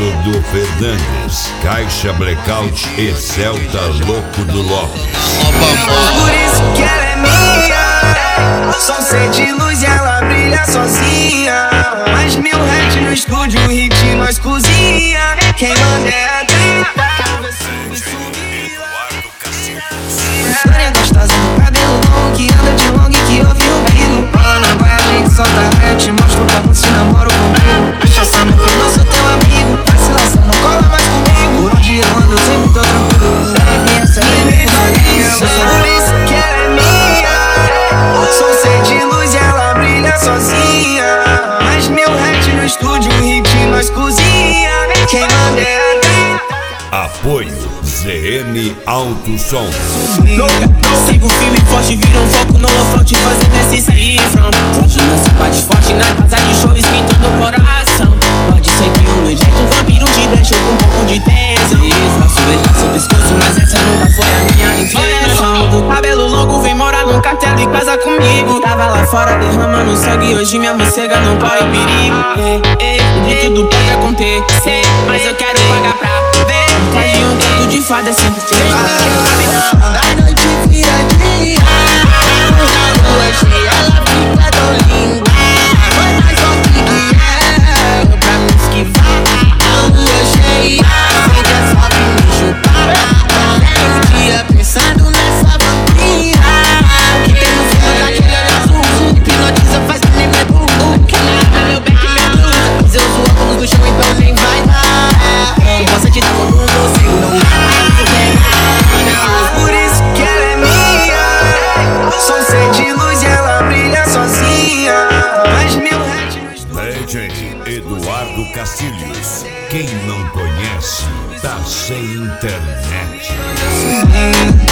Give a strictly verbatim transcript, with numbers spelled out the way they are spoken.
Dudu Fernandes, Caixa Blackout e Celta Louco do Lopes. Por isso que ela é minha, só ser de luz e ela brilha sozinha. Mais mil hits no estúdio, hit nós cozinha. Quem manda é a Dripa, Eduardo Cacilhos. História gostosa do cabelo longo, que anda de long e que ouve o grilo. Ana vai, a gente solta ré, te mostro como se namoro comigo. Cachaça no fim, não sou teu amigo. Vacilação não cola mais comigo. Por onde eu ando, eu sempre tô tranquilo. Baby, essa baby é por isso que ela é minha. Sou ser de luz e ela brilha sozinha. Mais mil hits no estúdio, hit nós cozinha. Quem manda é a Dripa. Apoio Z M Alto Som. Sigo firme e forte, vira um foco no holofote, fazendo esse cifrão. Forte nessa parte forte, na casa de show, esquentando o coração. Pode ser que um jeito um vampiro te deixou com um pouco de tesão. Faço beijar seu pescoço, mas essa nunca foi a minha intenção. Do cabelo longo, vem morar num cartelo e casa comigo. Tava lá fora derramando sangue, hoje minha morcega não corre perigo. Ei, ei, de tudo pode acontecer, mas eu quero pagar pra ver. Faz de um conto de fada, sempre te A noite vira dia, na lua cheia ela fica tão linda. Foi mais forte que ela pra me esquivar. A lua cheia fica só pra me chupar. Passei o dia pensando nessa vampira que tem no fundo daquele olho azul. Hipnotiza, faz que nem meu bumbum. Que nada, meu back, minha blusa. Mas eu uso óculos no chão, então nem vai dar. Não posso te dar como um doce, não dá. Por isso que ela é minha, sou ser de luz e ela brilha sozinha. Mais mil hits no estúdio. D J Eduardo Cacilhos. Quem não conhece, tá sem internet.